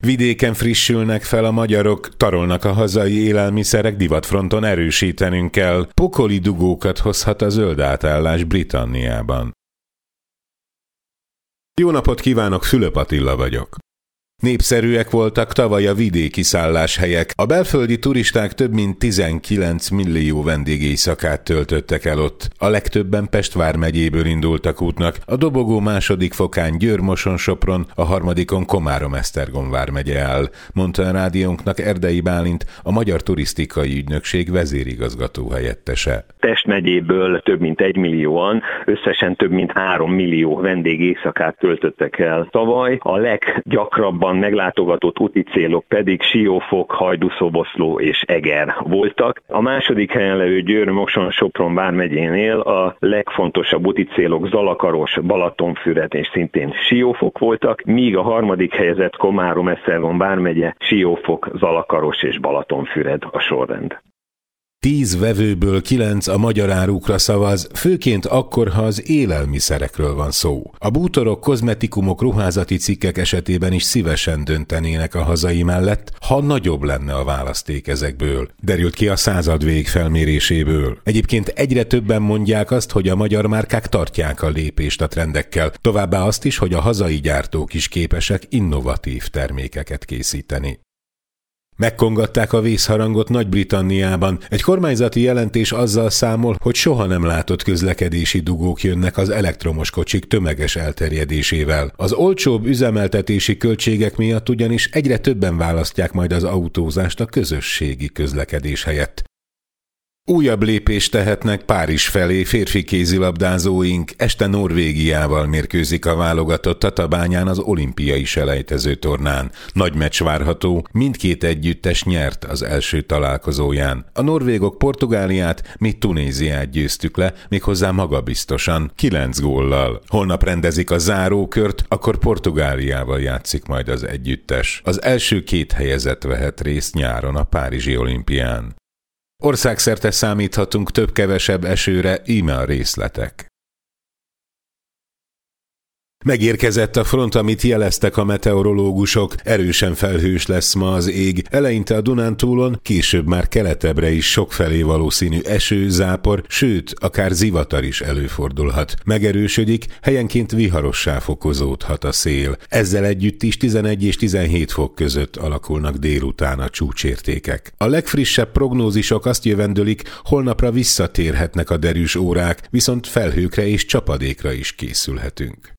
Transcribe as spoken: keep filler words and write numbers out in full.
Vidéken frissülnek fel a magyarok, tarolnak a hazai élelmiszerek, divatfronton erősítenünk kell. Pokoli dugókat hozhat a zöld átállás Britanniában. Jó napot kívánok, Fülöp Attila vagyok. Népszerűek voltak tavaly a vidéki szálláshelyek. A belföldi turisták több mint tizenkilenc millió vendégéjszakát töltöttek el ott. A legtöbben Pest vármegyéből indultak útnak. A dobogó második fokán Győr-Moson-Sopron, a harmadikon Komárom-Esztergom vármegye áll, mondta a rádiónknak Erdei Bálint, a Magyar Turisztikai Ügynökség vezérigazgató helyettese. Pest megyéből több mint egy millióan, összesen több mint három millió vendégéjszakát töltöttek el tavaly. A leggyakrabban meglátogatott úti célok pedig Siófok, Hajdú-Szoboszló és Eger voltak. A második helyen levő Győr-Moson-Sopron vármegyénél a legfontosabb úti célok Zalakaros, Balatonfüred és szintén Siófok voltak, míg a harmadik helyezett Komárom-Esztergom vármegye, Siófok, Zalakaros és Balatonfüred a sorrend. Tíz vevőből kilenc a magyar árukra szavaz, főként akkor, ha az élelmiszerekről van szó. A bútorok, kozmetikumok, ruházati cikkek esetében is szívesen döntenének a hazai mellett, ha nagyobb lenne a választék ezekből, derült ki a századvég felméréséből. Egyébként egyre többen mondják azt, hogy a magyar márkák tartják a lépést a trendekkel, továbbá azt is, hogy a hazai gyártók is képesek innovatív termékeket készíteni. Megkongatták a vészharangot Nagy-Britanniában. Egy kormányzati jelentés azzal számol, hogy soha nem látott közlekedési dugók jönnek az elektromos kocsik tömeges elterjedésével. Az olcsóbb üzemeltetési költségek miatt ugyanis egyre többen választják majd az autózást a közösségi közlekedés helyett. Újabb lépést tehetnek Párizs felé férfi kézilabdázóink, este Norvégiával mérkőzik a válogatott Tatabányán az olimpiai selejtező tornán. Nagy meccs várható, mindkét együttes nyert az első találkozóján. A norvégok Portugáliát, mi Tunéziát győztük le, méghozzá magabiztosan, kilenc góllal. Holnap rendezik a zárókört, akkor Portugáliával játszik majd az együttes. Az első két helyezett vehet részt nyáron a párizsi olimpián. Országszerte számíthatunk több-kevesebb esőre, íme a részletek. Megérkezett a front, amit jeleztek a meteorológusok, erősen felhős lesz ma az ég, eleinte a Dunántúlon, később már keletebbre is sokfelé valószínű eső, zápor, sőt, akár zivatar is előfordulhat. Megerősödik, helyenként viharossá fokozódhat a szél. Ezzel együtt is tizenegy és tizenhét fok között alakulnak délután a csúcsértékek. A legfrissebb prognózisok azt jövendölik, holnapra visszatérhetnek a derűs órák, viszont felhőkre és csapadékra is készülhetünk.